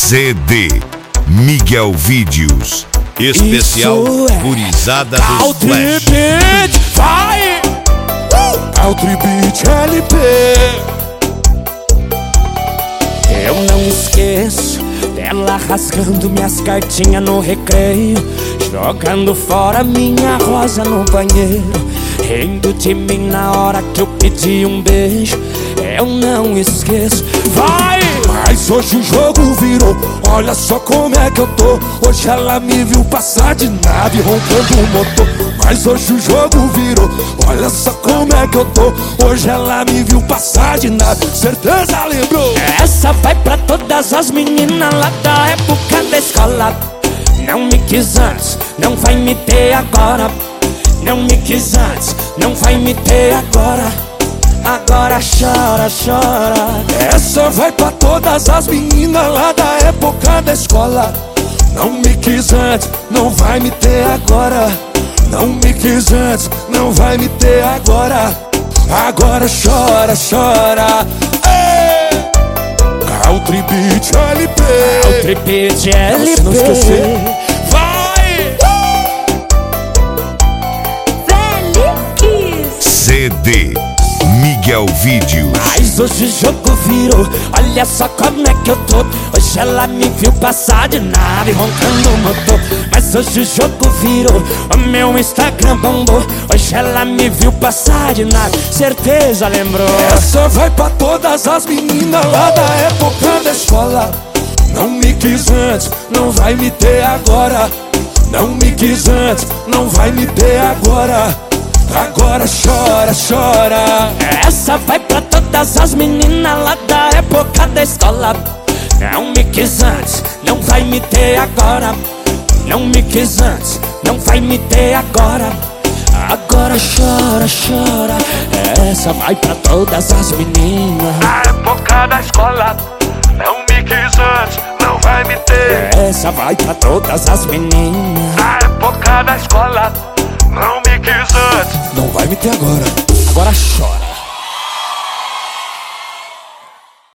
CD Miguel Vídeos. Especial Gurizada dos Flash. Beat, vai! Country Beat LP. Eu não esqueço dela rasgando minhas cartinhas no recreio, jogando fora minha rosa no banheiro, rindo de mim na hora que eu pedi um beijo. Eu não esqueço, vai! Mas hoje o jogo virou, olha só como é que eu tô. Hoje ela me viu passar de nave roncando o motor. Mas hoje o jogo virou, olha só como é que eu tô. Hoje ela me viu passar de nave, certeza lembrou. Essa vai pra todas as meninas lá da época da escola. Não me quis antes, não vai me ter agora. Não me quis antes, não vai me ter agora. Agora chora, chora. Essa vai pra todas as meninas lá da época da escola. Não me quis antes, não vai me ter agora. Não me quis antes, não vai me ter agora. Agora chora, chora. Ei! Country Beat LP. Country Beat LP. Se não esquecer, vai! CD Miguel Vídeos. Mas hoje o jogo virou, olha só como é que eu tô. Hoje ela me viu passar de nave roncando o motor. Mas hoje o jogo virou, o meu Instagram bombou. Hoje ela me viu passar de nave, certeza lembrou. Essa vai pra todas as meninas lá da época da escola. Não me quis antes, não vai me ter agora. Não me quis antes, não vai me ter agora. Agora chora, chora. Essa vai pra todas as meninas lá da época da escola. Não me quis antes, não vai me ter agora. Não me quis antes, não vai me ter agora. Agora chora, chora. Essa vai pra todas as meninas na época da escola. Não me quis antes, não vai me ter. Essa vai pra todas as meninas na época da escola. Não me quis antes, não vai me ter agora. Agora chora.